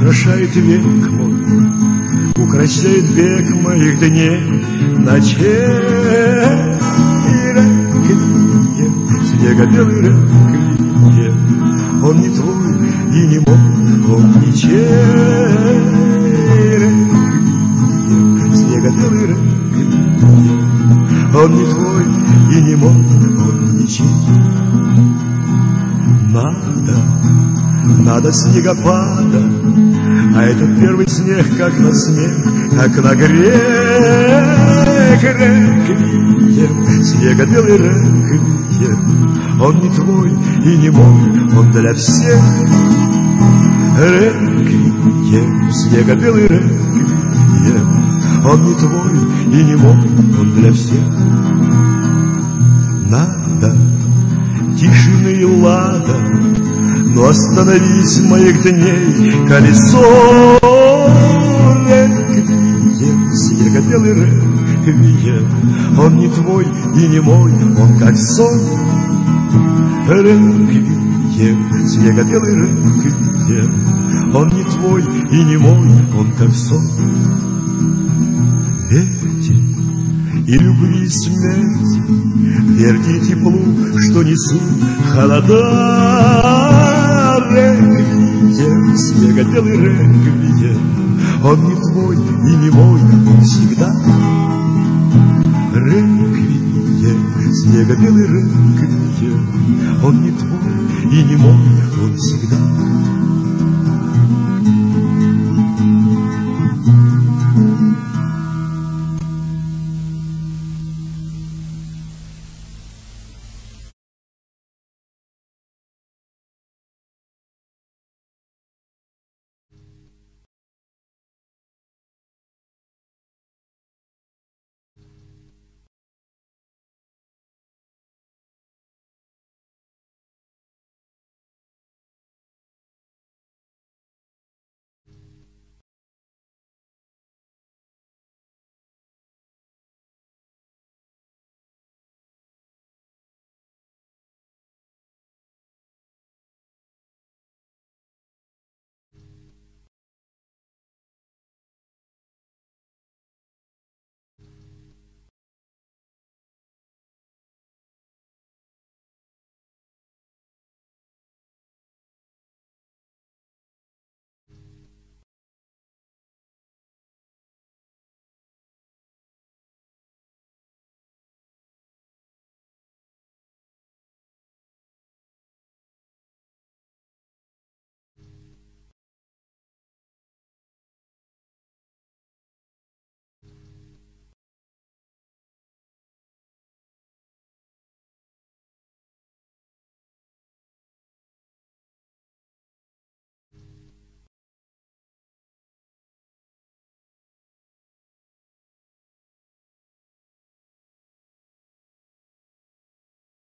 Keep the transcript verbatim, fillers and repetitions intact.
украшает век мой, укращает век моих дней, ночей. Реквием, снега белый реквием, он не твой и не мой, он ничей. Реквием, снега белый реквием, он не твой и не мой, он ничей. Надо, надо снегопада, а этот первый снег, как на смех, как на грех. Реквием, снега белый реквием, он не твой и не мой, он для всех. Реквием, снега белый реквием, он не твой и не мой, он для всех. Надо тишины и лада, но остановись моих дней колесо. Реквием, снега белый реквием, он не твой и не мой, он как сон. Реквием, снега белый реквием, он не твой и не мой, он как сон. Верьте и любви, и смерти, верьте и теплу, что несут холода. Реквием, снега белый реквием, он не твой и не мой, он всегда. Реквием, снега белый реквием, он не твой и не мой, он всегда.